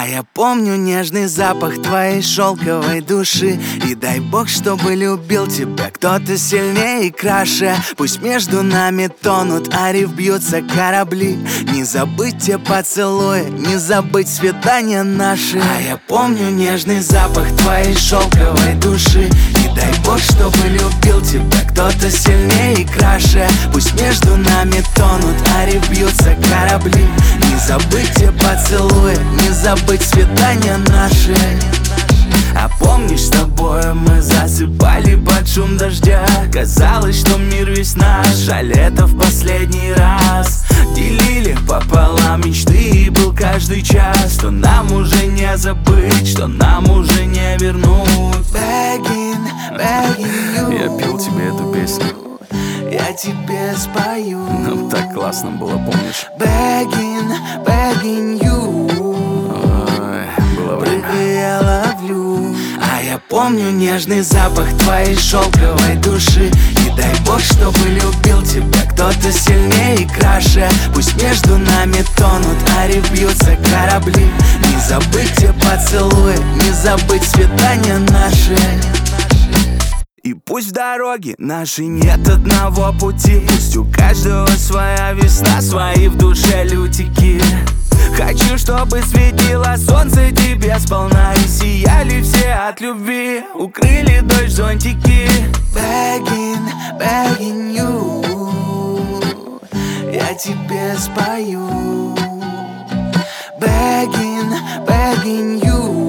А я помню нежный запах твоей шелковой души. И дай бог, чтобы любил тебя кто-то сильнее и краше. Пусть между нами тонут, а риф бьются корабли. Не забыть те поцелуи, не забыть свидания наши. А я помню нежный запах твоей шелковой души. И дай бог, чтобы любил тебя кто-то сильнее и краше. Пусть между нами тонут, а риф бьются корабли. Не забыть те поцелуи, не забыть свидания наши. А помнишь, с тобой мы засыпали под шум дождя? Казалось, что мир весь наш, а лето в последний раз. Делили пополам мечты, и был каждый час. Что нам уже не забыть, что нам уже не вернуть. Begging, begging you. Я пел тебе эту песню. Я тебе спою. Нам так классно было, помнишь? Begging, begging you. Ой, было время. Baby, я ловлю. А я помню нежный запах твоей шелковой души. И дай бог, чтобы любил тебя кто-то сильнее и краше. Пусть между нами тонут, а риф бьются корабли. Не забыть те поцелуи, не забыть свидания наши. И пусть в дороге нашей нет одного пути. Пусть у каждого своя весна, свои в душе лютики. Хочу, чтобы светило солнце тебе сполна. И сияли все от любви, укрыли дождь зонтики. Begging, begging you. Я тебе спою. Begging, begging you.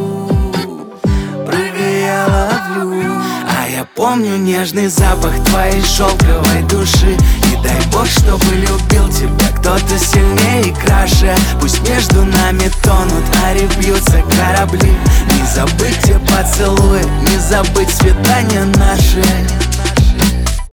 Прыгай, я ловлю. А я помню нежный запах твоей шелковой души. И дай бог, чтобы любил тебя кто-то сильнее и краше. Пусть между нами тонут, а риф бьются корабли. Не забыть те поцелуи, не забыть свидания наши.